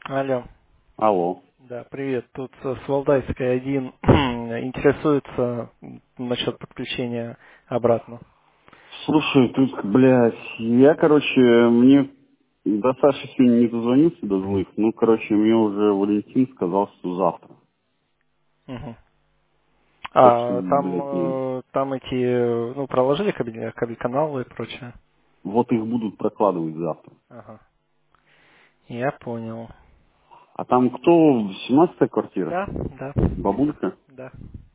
Алло. Алло. Да, привет. Тут с Валдайской один интересуется насчет подключения обратно. Слушай, тут, блядь, мне до Саши сегодня не дозвонился, до злых. Ну, короче, мне уже Валентин сказал, что завтра. Мгм. Так что, А там, блядь, не... там эти, проложили кабель каналы и прочее. Вот их будут прокладывать завтра. Ага. Я понял. А там кто? 17-я квартира? Да, да, Бабулька? да.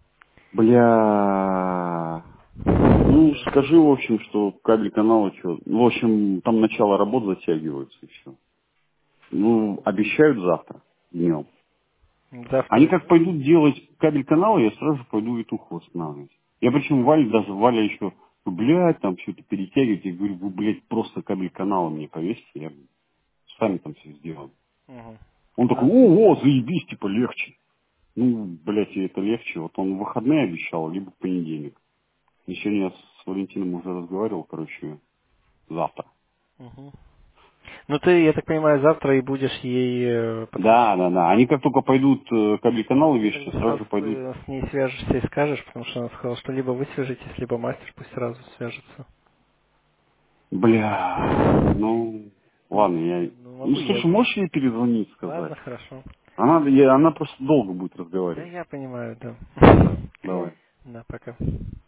Бля... Ну, скажи, в общем, что кабель канала что... В общем, там начало работ затягиваются и все. Ну, обещают завтра днем. Они Завтра. как пойдут делать кабель канала, я сразу же пойду Витуху восстанавливать. Я причем Валя еще, «Ну, блядь, там что-то перетягивать. Я говорю, вы, блядь, просто кабель канала мне повесьте, я сами там все сделаю. Мгм. Он такой, А, о, заебись, типа легче. Ну, блядь, и это легче. Вот он в выходные обещал, либо в понедельник. И сегодня я с Валентином уже разговаривал, короче, завтра. мгм. Ну ты, я так понимаю, завтра и будешь ей Да, подключать. да, да. Они как только пойдут кабель канала Ну, вешать, тогда сразу сразу же пойдут. с ней свяжешься и скажешь, потому что она сказала, что либо вы свяжетесь, либо мастер пусть сразу свяжется. Бля, ну, ладно, я... Ну, Ну, могу я. слушай, можешь ей перезвонить, сказать? Ладно, хорошо. Она просто долго будет Да, разговаривать. я понимаю, да. Давай. Да, пока.